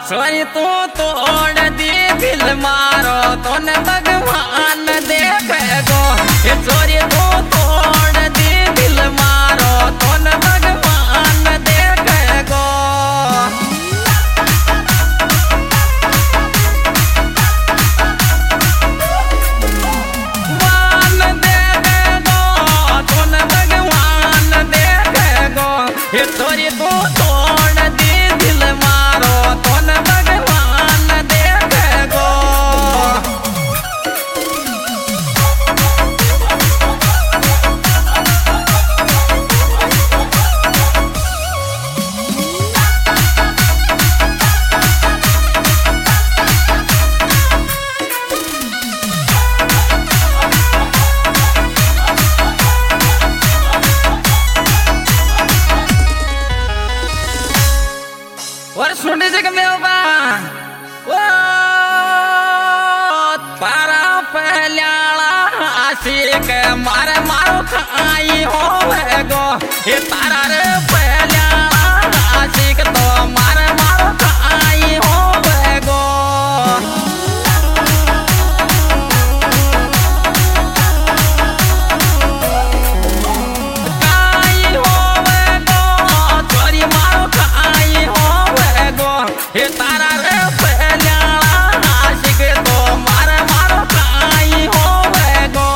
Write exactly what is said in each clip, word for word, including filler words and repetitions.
सोई तू तोड़ दी दिल मारो तो न भगवान देखेगो। ये सोई तू तोड़ दी दिल मारो तो न भगवान देखेगो। मान देखेगो तो न भगवान देखेगो। ये सोई तू तोड़ दी दिल मारो तो न भगवान देखेगो। और सुनने जग में होगा वो तारा पहला आशिक मारे मारो खाई होवेगो। ये तारा रे पहला आशिक तो मारे मारो खाई होवेगो। खाई होवेगो चोरी मारो खाई होवेगो। ये तारा रे पहला आशिक तो मारे मारो खाई होवेगो।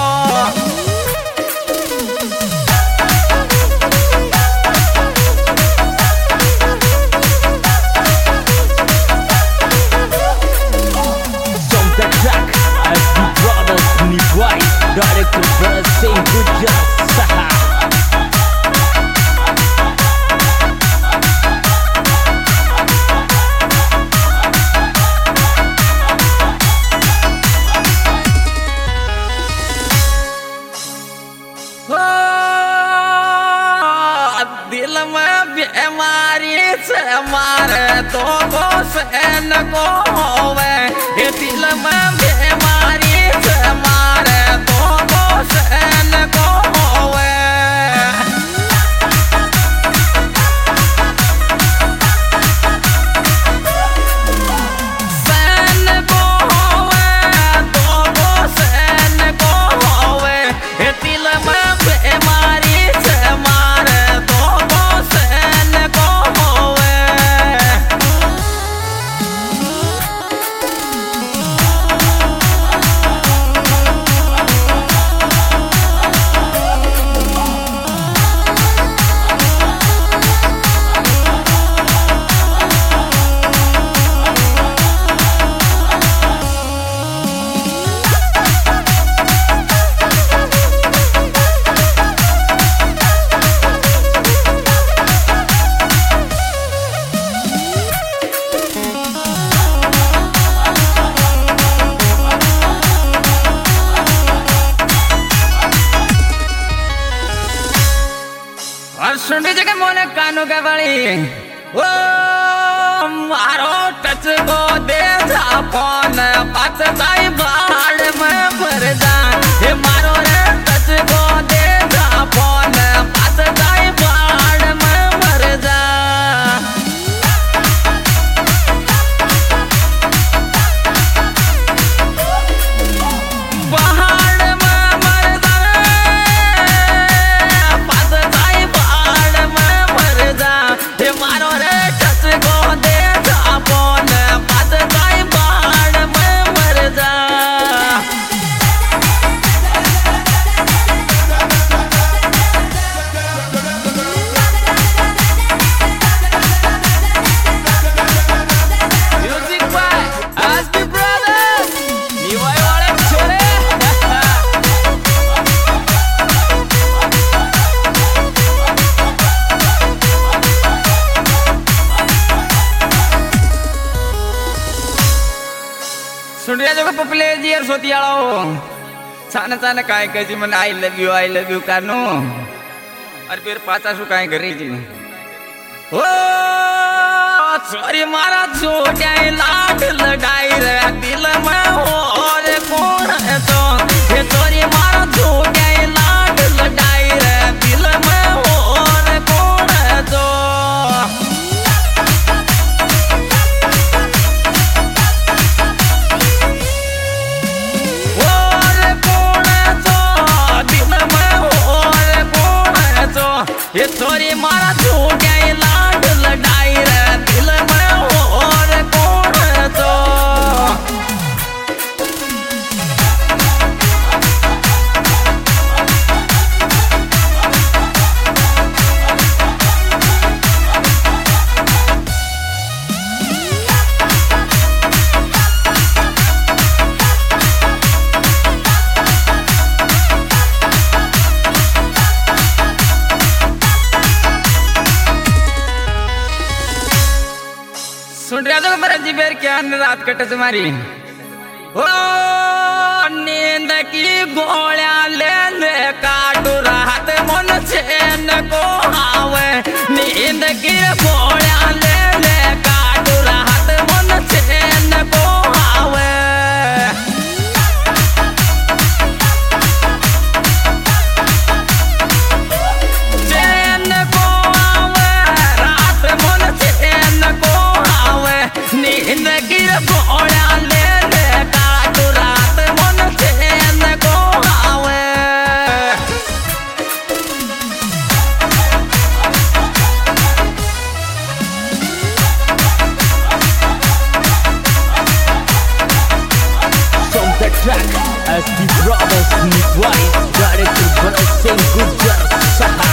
From the track, as the brothers Nivai, director brothers saying good job, Saha. हो, दिल में बीमारी से मारे तो को सहन को होवे। ये दिल में बीमारी से मारे तो को सहन को होवे। सहन को होवे तो को सहन को होवे। ये दिल में बीमारी से मारे तो को सहन को होवे। और सुन जगह मोने कानू का बड़ी ओ मारो टच को दे जा फोन पास जाई बाढ़ में भर जा। ये मारो रे टच को दे जा फोन पास जाई बाढ़ में भर जा। पहाड़ में मर जा पास जाई बाढ़ में भर जा। ये मारो रे टच को दे जा फोन पास जाई बाढ़ में भर जा। Music by Aspi Brothers, Nivai वाले छोरे। सुन रहे जो पपले जी और सोतियालो साने साने काय कजी मन I love you I love you कानो और फिर पाचा सु काय करी जी। ओ सॉरी मारा छोटे लाड लगाई रे दिल में हो और कौन है तो। ये सॉरी मारा छोटे लाड लगाई रे दिल में हो और कौन है तो। सुन रहा तो बरजी बेर क्या रात कटे तुम्हारी ओ नींद की गोलियां ले ले काटू रात मन चैन को आवे नींद की गोलियां ले ले काटू रात मन चैन को आवे चैन को आवे रात मन चैन को आवे नींद की गोलियां ले ले काटू रात मन चैन को आवे From the track, S D Brothers Nitwai, director Bharat Singh Gujjar Saha.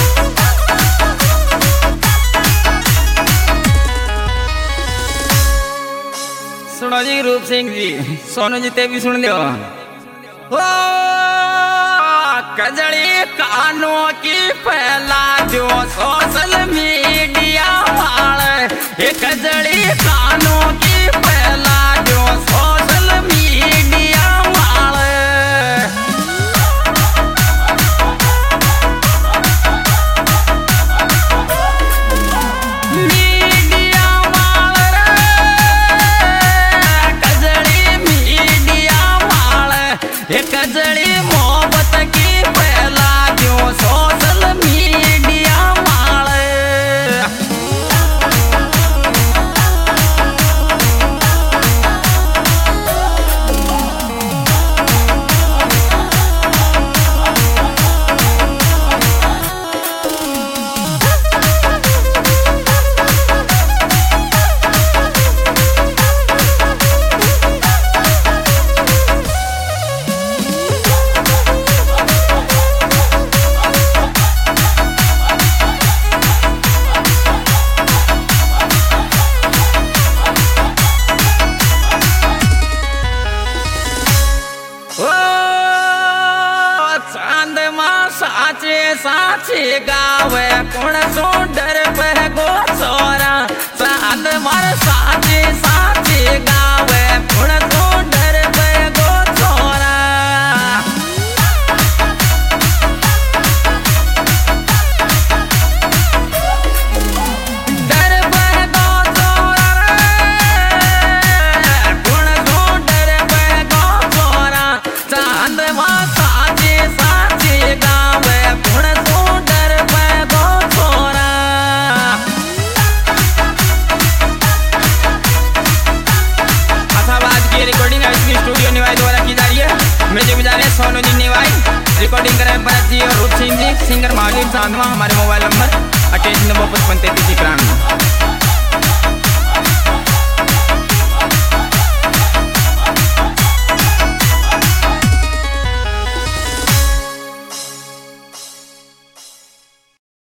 सुनो जी रूप सिंह जी सोनू जी ते भी सुन लियो ओ कजड़ी कानों की फैला जो सोशल मीडिया वाले ये कजड़ी कानों की फैला जो सोशल मीडिया वाले मीडिया वाले कजड़ी मीडिया वाले ये कजड़ी मोहब्बत की फैला जो सोशल मीडिया वाले ओ चांद मां साचे साचे गावे कौन सो डर पे गो छोरा चांद मार साचे साचे गावे कौन सो डर पे गो छोरा डर पे गो छोरा कौन सो डर पे गो छोरा चांद मां साचे साचे गावे कौन सो डर पे गो छोरा असाबाद की रिकॉर्डिंग इसकी स्टूडियो निवाई द्वारा की जा रही है म्यूजिक बजा रहे हैं सोनू जी निवाई रिकॉर्डिंग कर रहे हैं भरत जी और रूप सिंह जी सिंगर महावीर चांदवा हमारे मोबाइल नंबर अट्ठाईस नब्बे पचपन तैतीस